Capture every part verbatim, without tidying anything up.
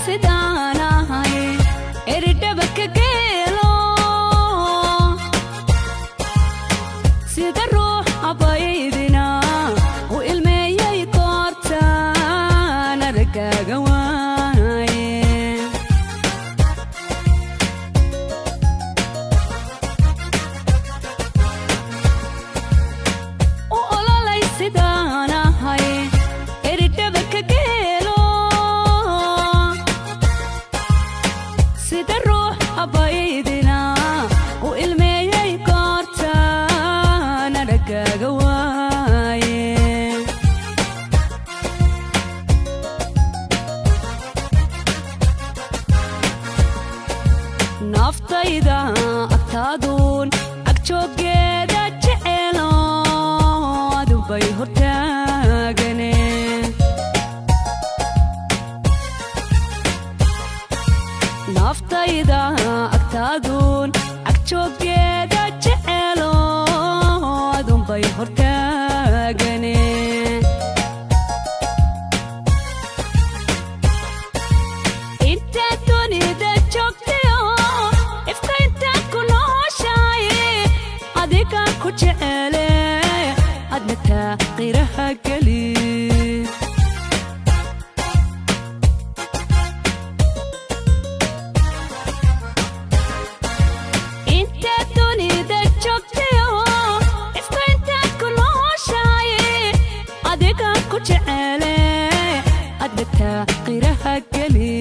سداناي إردبك قيلو سيد الروح أبايدنا وإلمي يكورتان ركا قواي وقولا لي سداناي إردبك قيلو سيد الروح أبايدنا وإلمي يكورتان ركا قواي naftayda agtaaduun agjooggeeda jecelo adubay hortaagane naftayda agtaaduun agjooggeeda jecelo adubay hortaagane inta dunida joogtayo ifka inta kunooshaye adiga ku jecele adna taaqiraha geli inta dunida joogtayo ifka inta kunooshaye adiga ku jecele adna taaqiraha geli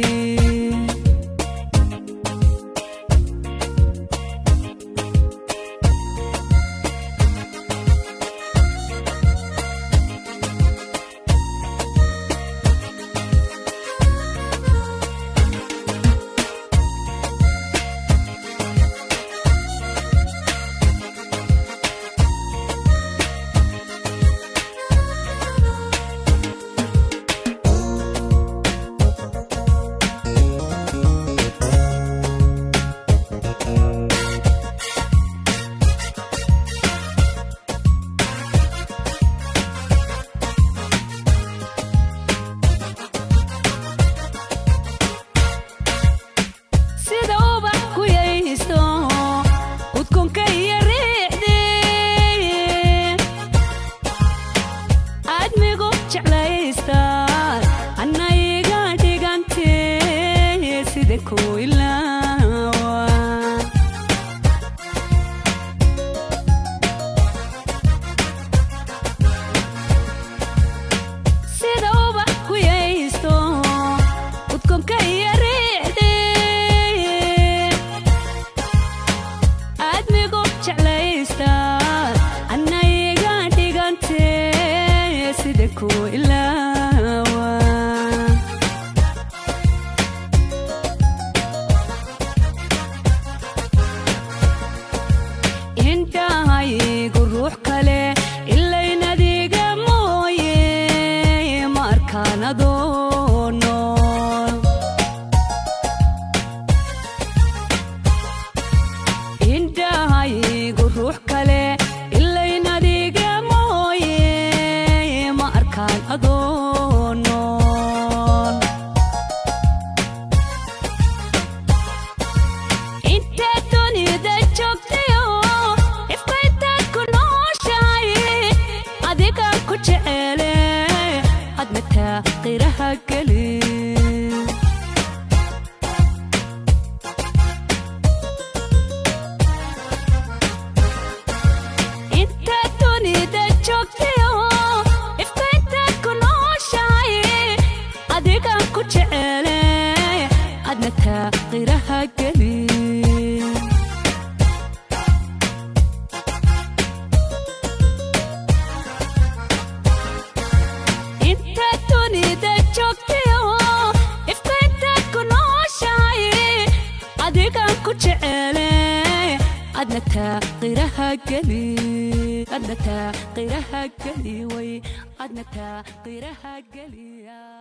أدنى تغيرها قلي أدنى تغيرها قلي وي أدنى تغيرها قلي